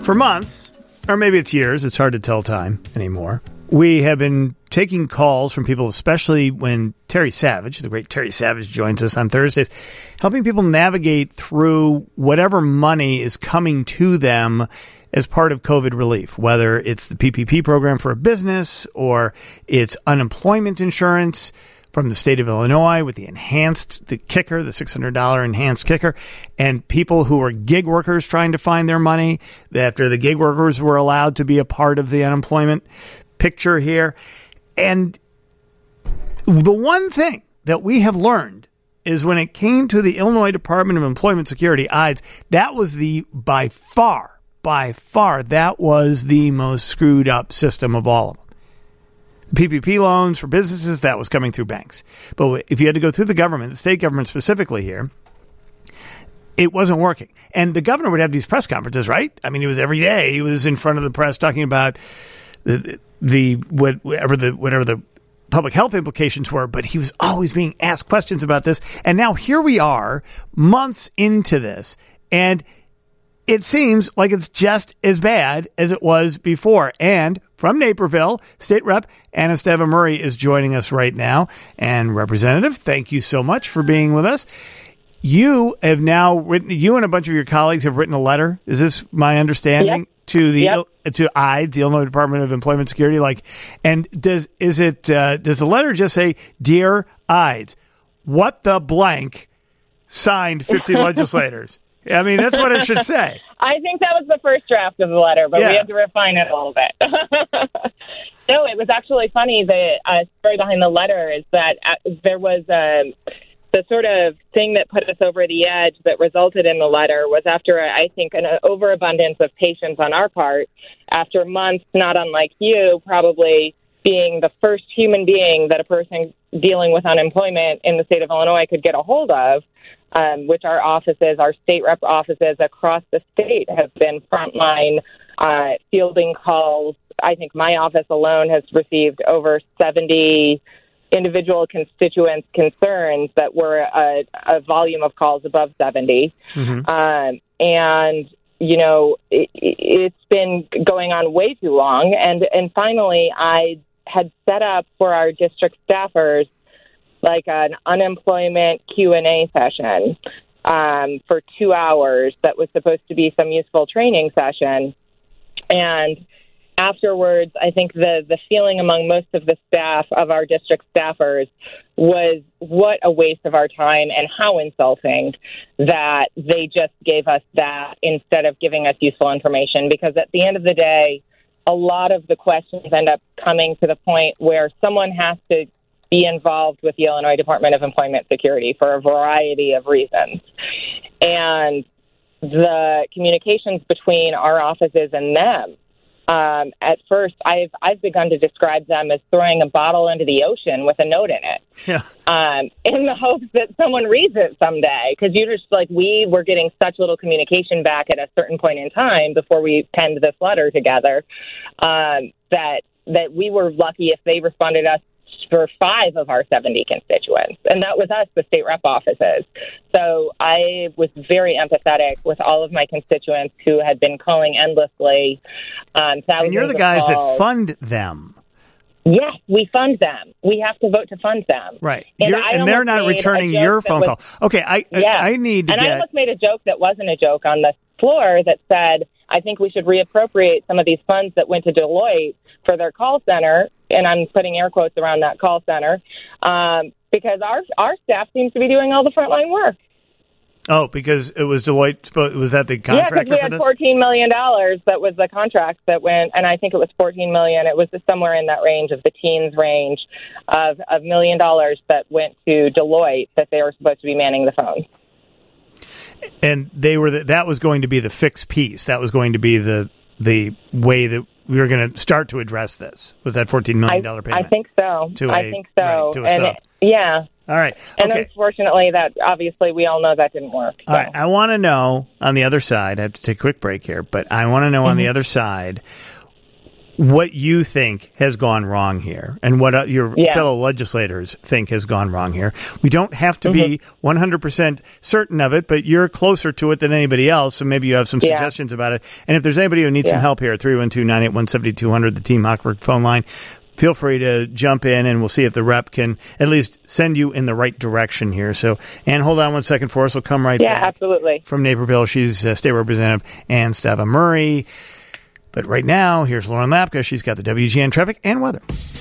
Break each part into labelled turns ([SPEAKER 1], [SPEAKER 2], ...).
[SPEAKER 1] For months, or maybe it's years, it's hard to tell time anymore, we have been taking calls from people, especially when Terry Savage, the great Terry Savage, joins us on Thursdays, helping people navigate through whatever money is coming to them as part of COVID relief, whether it's the PPP program for a business or it's unemployment insurance from the state of Illinois with the kicker, the $600 enhanced kicker, and people who are gig workers trying to find their money after the gig workers were allowed to be a part of the unemployment picture here. And the one thing that we have learned is when it came to the Illinois Department of Employment Security, IDES, that was by far, that was the most screwed up system of all of them. PPP loans for businesses, that was coming through banks. But if you had to go through the government, the state government specifically here, it wasn't working. And the governor would have these press conferences, right? I mean, it was every day. He was in front of the press talking about whatever the public health implications were, but he was always being asked questions about this. And now here we are, months into this, and it seems like it's just as bad as it was before. And from Naperville, State Rep Anasteva Murray is joining us right now. And Representative, thank you so much for being with us. You have now written, you and a bunch of your colleagues have written a letter. Is this my understanding? Yep. To IDES, the Illinois Department of Employment Security? Does the letter just say, "Dear IDES, what the blank signed 50 legislators"? I mean, that's what it should say.
[SPEAKER 2] I think that was the first draft of the letter, but we had to refine it a little bit. No, it was actually funny. The story behind the letter is that there was the sort of thing that put us over the edge that resulted in the letter was after, I think, an overabundance of patience on our part, after months, not unlike you, probably being the first human being that a person dealing with unemployment in the state of Illinois could get a hold of, which our offices, our state rep offices across the state have been frontline fielding calls. I think my office alone has received over 70 individual constituents' concerns that were a volume of calls above 70. Mm-hmm. And, you know, it's been going on way too long. And finally, I had set up for our district staffers like an unemployment Q&A session for 2 hours that was supposed to be some useful training session. And afterwards, I think the feeling among most of the staff of our district staffers was what a waste of our time and how insulting that they just gave us that instead of giving us useful information. Because at the end of the day, a lot of the questions end up coming to the point where someone has to be involved with the Illinois Department of Employment Security for a variety of reasons. And the communications between our offices and them, at first, I've begun to describe them as throwing a bottle into the ocean with a note in it, in the hopes that someone reads it someday. Because you're just like, we were getting such little communication back at a certain point in time before we penned this letter together, that we were lucky if they responded us for 5 of our 70 constituents. And that was us, the state rep offices. So I was very empathetic with all of my constituents who had been calling endlessly. And
[SPEAKER 1] you're the guys that fund them.
[SPEAKER 2] Yes, we fund them. We have to vote to fund them.
[SPEAKER 1] Right. And they're not returning your phone call. Okay, I need to
[SPEAKER 2] I almost made a joke that wasn't a joke on the floor that said, I think we should reappropriate some of these funds that went to Deloitte for their call center, and I'm putting air quotes around that call center, because our staff seems to be doing all the frontline work.
[SPEAKER 1] Oh, because it was Deloitte. Was that the contractor for this?
[SPEAKER 2] Yeah, because we had $14 million. That was the contract that went, and I think it was $14 million. It was somewhere in that range of the teens range of $1 million that went to Deloitte that they were supposed to be manning the phones.
[SPEAKER 1] And that was going to be the fixed piece. That was going to be the way that we were going to start to address this. Was that $14 million payment?
[SPEAKER 2] I think so.
[SPEAKER 1] I
[SPEAKER 2] think so.
[SPEAKER 1] Right, to a sub.
[SPEAKER 2] Yeah.
[SPEAKER 1] All right.
[SPEAKER 2] And
[SPEAKER 1] okay.
[SPEAKER 2] Unfortunately, that obviously we all know that didn't work. So.
[SPEAKER 1] All right. I want to know on the other side. I have to take a quick break here, but I want to know on the other side, what you think has gone wrong here and what your fellow legislators think has gone wrong here. We don't have to be 100% certain of it, but you're closer to it than anybody else, so maybe you have some suggestions about it. And if there's anybody who needs some help here, 312-981-7200, the Team Hochberg phone line, feel free to jump in, and we'll see if the rep can at least send you in the right direction here. So, Ann, hold on one second for us. We'll come right back.
[SPEAKER 2] Yeah, absolutely.
[SPEAKER 1] From Naperville, she's State Representative Ann Stava Murray. But right now, here's Lauren Lapka. She's got the WGN traffic and weather.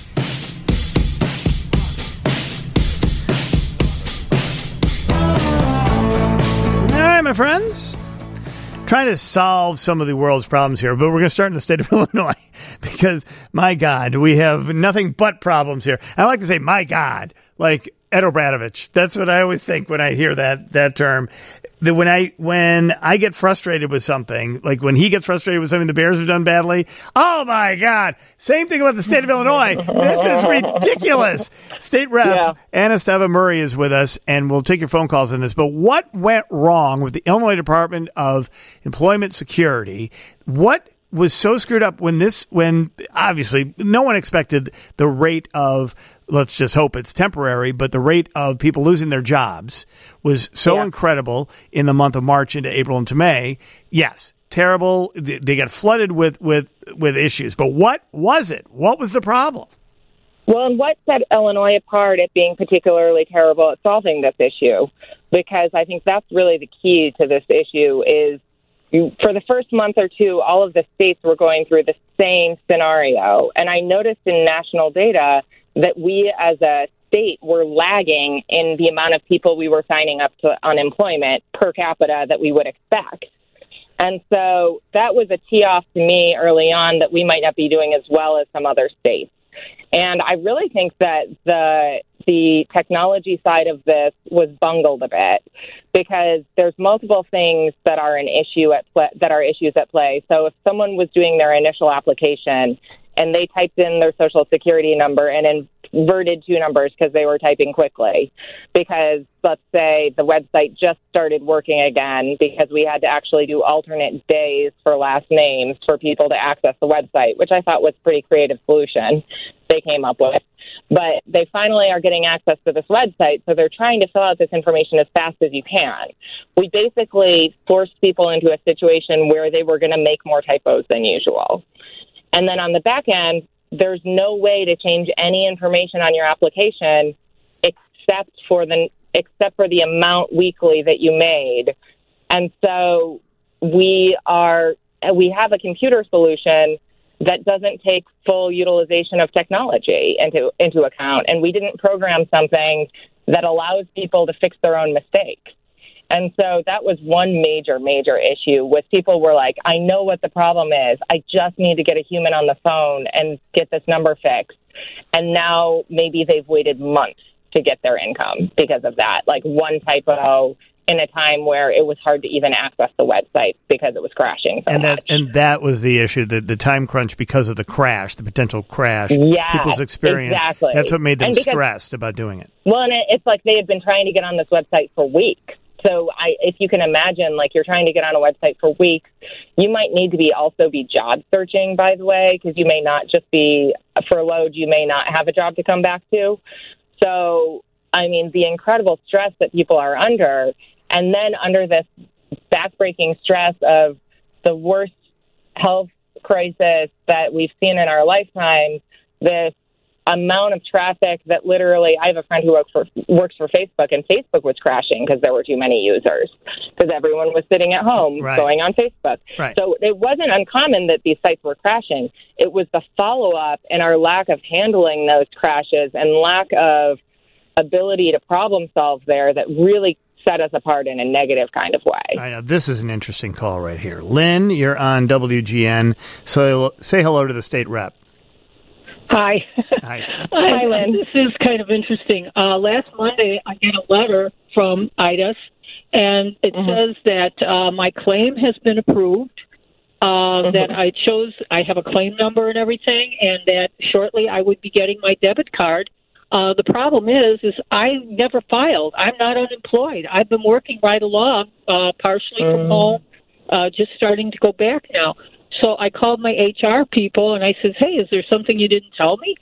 [SPEAKER 1] All right, my friends. Trying to solve some of the world's problems here, but we're going to start in the state of Illinois because, my God, we have nothing but problems here. I like to say, my God, like Ed O'Bradovich. That's what I always think when I hear that term. That when I get frustrated with something, like when he gets frustrated with something the Bears have done badly, oh my God! Same thing about the state of Illinois. This is ridiculous. State Rep Anna Stava Murray is with us, and we'll take your phone calls on this. But what went wrong with the Illinois Department of Employment Security? What was so screwed up when obviously no one expected the rate of, let's just hope it's temporary, but the rate of people losing their jobs was so incredible in the month of March into April into May. Yes, terrible. They got flooded with issues. But what was it? What was the problem?
[SPEAKER 2] Well, and what set Illinois apart at being particularly terrible at solving this issue? Because I think that's really the key to this issue is for the first month or two, all of the states were going through the same scenario. And I noticed in national data that we as a state were lagging in the amount of people we were signing up to unemployment per capita that we would expect. And so that was a tee-off to me early on that we might not be doing as well as some other states. And I really think that the technology side of this was bungled a bit because there's multiple things that are an issue that are issues at play. So if someone was doing their initial application and they typed in their social security number and inverted two numbers because they were typing quickly, because let's say the website just started working again because we had to actually do alternate days for last names for people to access the website, which I thought was a pretty creative solution they came up with. But they finally are getting access to this website, so they're trying to fill out this information as fast as you can. We basically forced people into a situation where they were going to make more typos than usual. And then on the back end, there's no way to change any information on your application except for the amount weekly that you made. And so we have a computer solution that doesn't take full utilization of technology into account. And we didn't program something that allows people to fix their own mistakes. And so that was one major, major issue with people were like, I know what the problem is. I just need to get a human on the phone and get this number fixed. And now maybe they've waited months to get their income because of that. Like one typo in a time where it was hard to even access the website because it was crashing so much. And
[SPEAKER 1] that was the issue, the time crunch because of the crash, the potential crash, people's experience.
[SPEAKER 2] Exactly.
[SPEAKER 1] That's what made them stressed about doing it.
[SPEAKER 2] Well, and it's like they had been trying to get on this website for weeks. So if you can imagine, like you're trying to get on a website for weeks, you might need to also be job searching, by the way, because you may not just be furloughed. You may not have a job to come back to. So, I mean, the incredible stress that people are under, and then under this backbreaking stress of the worst health crisis that we've seen in our lifetime, this amount of traffic that literally, I have a friend who works for Facebook, and Facebook was crashing because there were too many users because everyone was sitting at home going on Facebook. Right. So it wasn't uncommon that these sites were crashing. It was the follow-up and our lack of handling those crashes and lack of ability to problem solve there that really set us apart in a negative kind of way.
[SPEAKER 1] I know. This is an interesting call right here. Lynn, you're on WGN. So say hello to the state rep.
[SPEAKER 3] Hi.
[SPEAKER 2] Hi, Lynn.
[SPEAKER 3] This is kind of interesting. Last Monday, I get a letter from IDAS, and it says that my claim has been approved, that I have a claim number and everything, and that shortly I would be getting my debit card. The problem is I never filed. I'm not unemployed. I've been working right along, partially from home, just starting to go back now. So I called my HR people, and I said, hey, is there something you didn't tell me?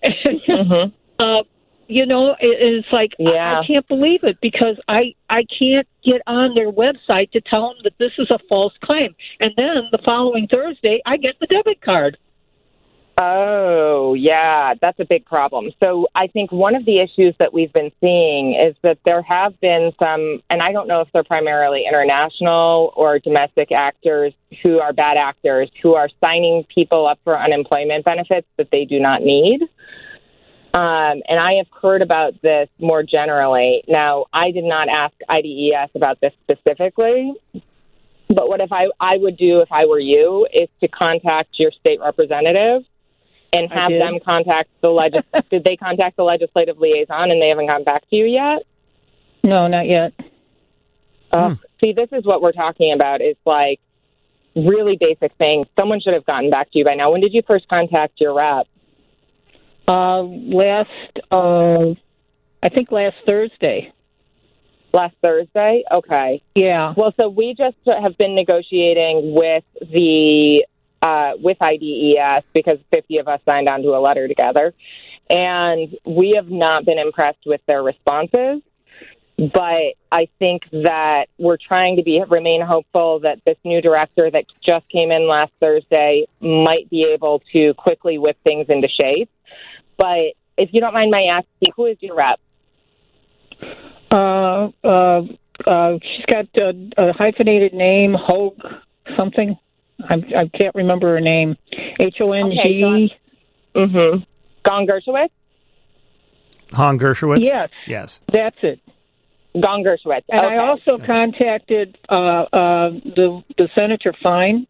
[SPEAKER 3] It's like, I can't believe it, because I can't get on their website to tell them that this is a false claim. And then the following Thursday, I get the debit card.
[SPEAKER 2] Oh, yeah, that's a big problem. So I think one of the issues that we've been seeing is that there have been some, and I don't know if they're primarily international or domestic actors who are bad actors, who are signing people up for unemployment benefits that they do not need. And I have heard about this more generally. Now, I did not ask IDES about this specifically, but what if I would do if I were you is to contact your state representative and have them contact the Did they contact the legislative liaison and they haven't gotten back to you yet?
[SPEAKER 3] No, not yet.
[SPEAKER 2] See, this is what we're talking about. It's like really basic things. Someone should have gotten back to you by now. When did you first contact your rep?
[SPEAKER 3] I think last Thursday.
[SPEAKER 2] Last Thursday? Okay.
[SPEAKER 3] Yeah.
[SPEAKER 2] Well, so we just have been negotiating with with IDES because 50 of us signed onto a letter together, and we have not been impressed with their responses. But I think that we're trying to remain hopeful that this new director that just came in last Thursday might be able to quickly whip things into shape. But if you don't mind my asking, who is your rep?
[SPEAKER 3] She's got a hyphenated name, Hogue something. I can't remember her name. Hong.
[SPEAKER 2] Gong Gershowitz?
[SPEAKER 1] Han Gershowitz?
[SPEAKER 3] Yes. That's it.
[SPEAKER 2] Gong Gershowitz.
[SPEAKER 3] And I also contacted the Senator Fine.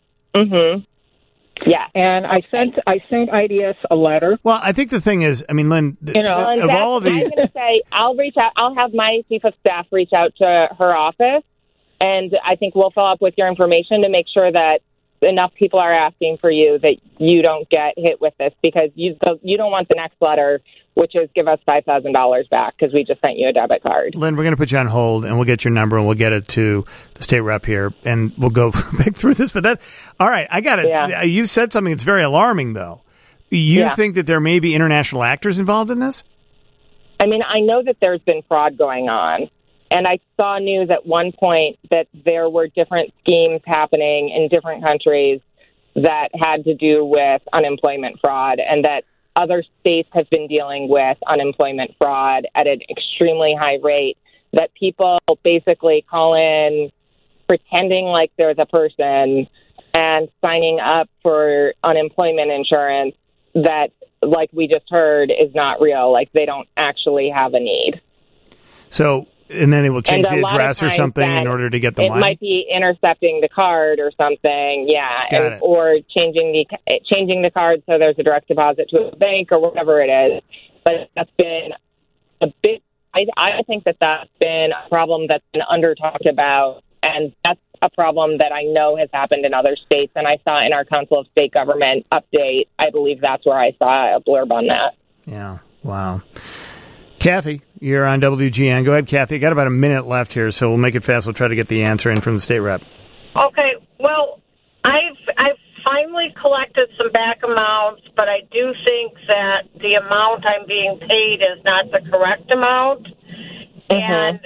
[SPEAKER 3] Yeah. And I sent IDS a letter.
[SPEAKER 1] Well, I think the thing is, I mean, Lynn, of all of these,
[SPEAKER 2] I'm going to say I'll reach out. I'll have my chief of staff reach out to her office, and I think we'll follow up with your information to make sure that enough people are asking for you that you don't get hit with this, because you don't want the next letter, which is give us $5,000 back because we just sent you a debit card.
[SPEAKER 1] Lynn, we're going to put you on hold, and we'll get your number, and we'll get it to the state rep here, and we'll go back through this. But all right, I got it. Yeah. You said something that's very alarming, though. You think that there may be international actors involved in this?
[SPEAKER 2] I mean, I know that there's been fraud going on. And I saw news at one point that there were different schemes happening in different countries that had to do with unemployment fraud, and that other states have been dealing with unemployment fraud at an extremely high rate, that people basically call in pretending like they're the person and signing up for unemployment insurance that, like we just heard, is not real. Like they don't actually have a need.
[SPEAKER 1] So... And then they will change the address or something in order to get the money?
[SPEAKER 2] It might be intercepting the card or something, or changing the card so there's a direct deposit to a bank or whatever it is. But that's been a bit, I think that's been a problem that's been under-talked about, and that's a problem that I know has happened in other states. And I saw in our Council of State Government update, I believe that's where I saw a blurb on that.
[SPEAKER 1] Yeah, wow. Kathy, you're on WGN. Go ahead, Kathy. Got about a minute left here, so we'll make it fast. We'll try to get the answer in from the state rep.
[SPEAKER 4] Okay. Well, I've finally collected some back amounts, but I do think that the amount I'm being paid is not the correct amount. And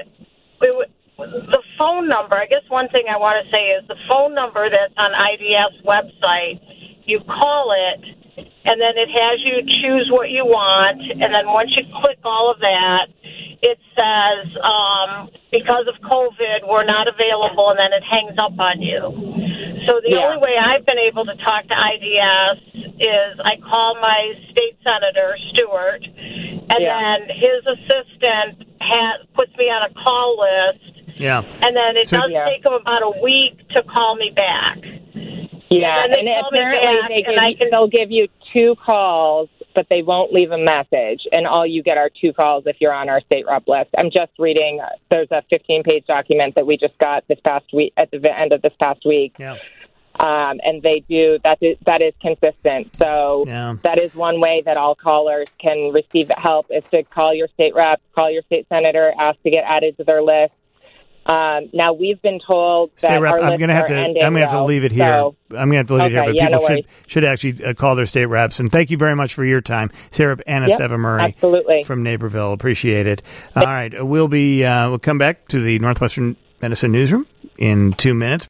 [SPEAKER 4] the phone number, I guess one thing I want to say is the phone number that's on IDS website, you call it, and then it has you choose what you want, and then once you click all of that, it says, because of COVID, we're not available, and then it hangs up on you. So the only way I've been able to talk to IDS is I call my state senator, Stewart, and then his assistant puts me on a call list, and then it does take them about a week to call me back.
[SPEAKER 2] Yeah, and apparently they'll give you 2 calls, but they won't leave a message, and all you get are 2 calls if you're on our state rep list. I'm just reading, there's a 15-page document that we just got this past week, at the end of this past week, and they do, that is consistent. So that is one way that all callers can receive help, is to call your state rep, call your state senator, ask to get added to their list. Now we've been told that
[SPEAKER 1] State Rep,
[SPEAKER 2] our
[SPEAKER 1] I'm
[SPEAKER 2] lists
[SPEAKER 1] going to have
[SPEAKER 2] are
[SPEAKER 1] to.
[SPEAKER 2] ending.
[SPEAKER 1] I'm going to have to leave it here.
[SPEAKER 2] So,
[SPEAKER 1] I'm going to have to leave it here. But
[SPEAKER 2] yeah,
[SPEAKER 1] people
[SPEAKER 2] no
[SPEAKER 1] should actually call their state reps. And thank you very much for your time, State Rep Anna Murray,
[SPEAKER 2] absolutely,
[SPEAKER 1] from Naperville. Appreciate it. All right, we'll come back to the Northwestern Medicine Newsroom in 2 minutes.